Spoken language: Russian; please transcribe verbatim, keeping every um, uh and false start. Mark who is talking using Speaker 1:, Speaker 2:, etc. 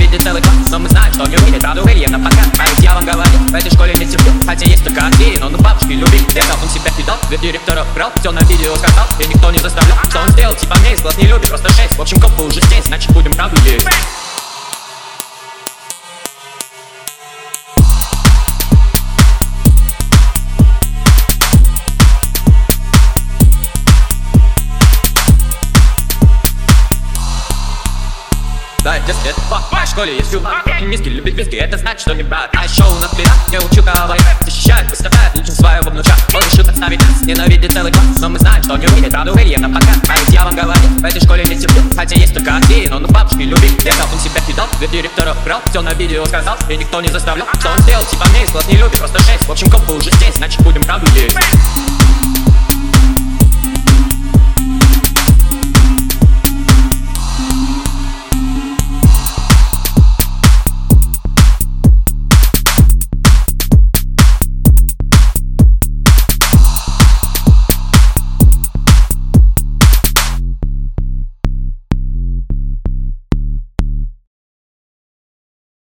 Speaker 1: Ненавидит целый класс, но мы знаем, что не увидит правду Илья на показ. А ведь я вам говорю, в этой школе не терплю, хотя есть только Андрей, но ну бабушки любили. Бегал, он себя кидал, дверь директора брал, все на видео сказал, и никто не заставлял. Что он сделал, типа мне из глаз не любит, просто шесть. В общем, копы уже здесь, значит будем правду есть. Да, десять лет, в моей школе есть юмор. Низкий любит виски, это значит, что не брат. А еще у нас пират, я учу говорить, защищает, выставляет лучшим своего внуча. Он решил подставить нас, ненавидит целый класс, но мы знаем, что не увидит правду Илья на показ. А ведь я вам говорю, в этой школе не терплю, хотя есть только Андрей, но ну бабушки любили. Бегал, он себя кидал, дверь директора брал, все на видео сказал, и никто не заставлял. Что он сделал, типа мне из глаз не любит, просто шесть. В общем, копы уже здесь, значит будем правду есть.